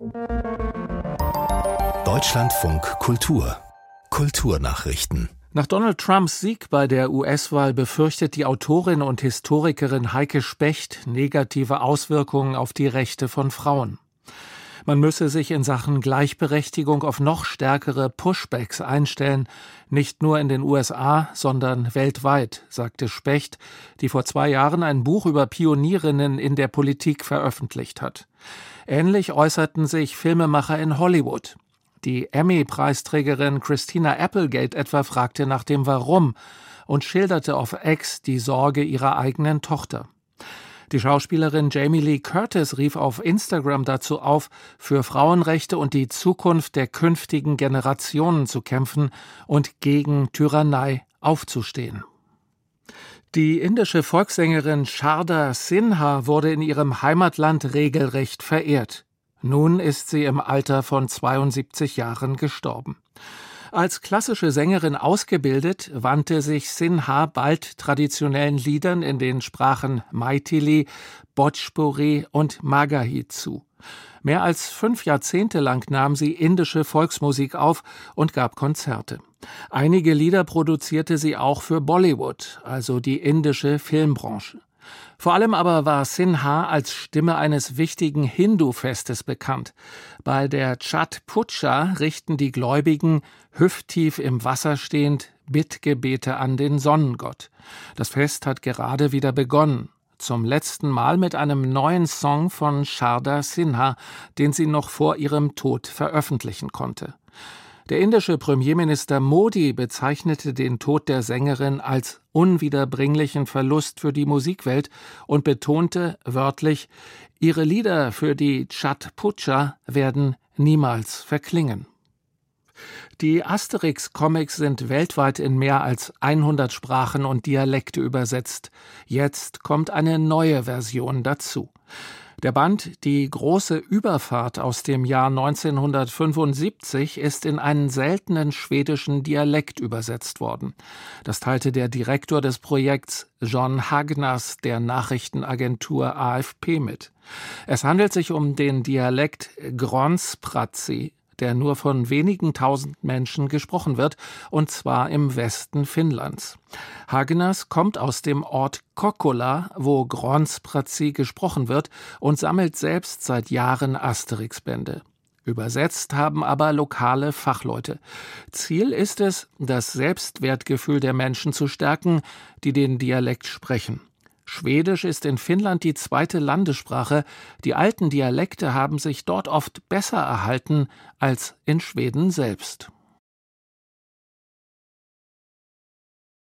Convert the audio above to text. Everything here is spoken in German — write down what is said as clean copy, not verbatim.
Deutschlandfunk Kultur. Kulturnachrichten. Nach Donald Trumps Sieg bei der US-Wahl befürchtet die Autorin und Historikerin Heike Specht negative Auswirkungen auf die Rechte von Frauen. Man müsse sich in Sachen Gleichberechtigung auf noch stärkere Pushbacks einstellen, nicht nur in den USA, sondern weltweit, sagte Specht, die vor 2 Jahren ein Buch über Pionierinnen in der Politik veröffentlicht hat. Ähnlich äußerten sich Filmemacher in Hollywood. Die Emmy-Preisträgerin Christina Applegate etwa fragte nach dem Warum und schilderte auf X die Sorge ihrer eigenen Tochter. Die Schauspielerin Jamie Lee Curtis rief auf Instagram dazu auf, für Frauenrechte und die Zukunft der künftigen Generationen zu kämpfen und gegen Tyrannei aufzustehen. Die indische Volkssängerin Sharda Sinha wurde in ihrem Heimatland regelrecht verehrt. Nun ist sie im Alter von 72 Jahren gestorben. Als klassische Sängerin ausgebildet, wandte sich Sinha bald traditionellen Liedern in den Sprachen Maithili, Bhojpuri und Magahi zu. Mehr als 5 Jahrzehnte lang nahm sie indische Volksmusik auf und gab Konzerte. Einige Lieder produzierte sie auch für Bollywood, also die indische Filmbranche. Vor allem aber war Sinha als Stimme eines wichtigen Hindu-Festes bekannt. Bei der Chhat Puja richten die Gläubigen, hüfttief im Wasser stehend, Bittgebete an den Sonnengott. Das Fest hat gerade wieder begonnen. Zum letzten Mal mit einem neuen Song von Sharda Sinha, den sie noch vor ihrem Tod veröffentlichen konnte. Der indische Premierminister Modi bezeichnete den Tod der Sängerin als unwiederbringlichen Verlust für die Musikwelt und betonte wörtlich, ihre Lieder für die Chhat Puja werden niemals verklingen. Die Asterix-Comics sind weltweit in mehr als 100 Sprachen und Dialekte übersetzt. Jetzt kommt eine neue Version dazu. Der Band Die große Überfahrt aus dem Jahr 1975 ist in einen seltenen schwedischen Dialekt übersetzt worden. Das teilte der Direktor des Projekts John Hagnas der Nachrichtenagentur AFP mit. Es handelt sich um den Dialekt Gronsprazi, der nur von wenigen tausend Menschen gesprochen wird, und zwar im Westen Finnlands. Hagnas kommt aus dem Ort Kokkola, wo Gronsprazi gesprochen wird, und sammelt selbst seit Jahren Asterix-Bände. Übersetzt haben aber lokale Fachleute. Ziel ist es, das Selbstwertgefühl der Menschen zu stärken, die den Dialekt sprechen. Schwedisch ist in Finnland die 2. Landessprache. Die alten Dialekte haben sich dort oft besser erhalten als in Schweden selbst.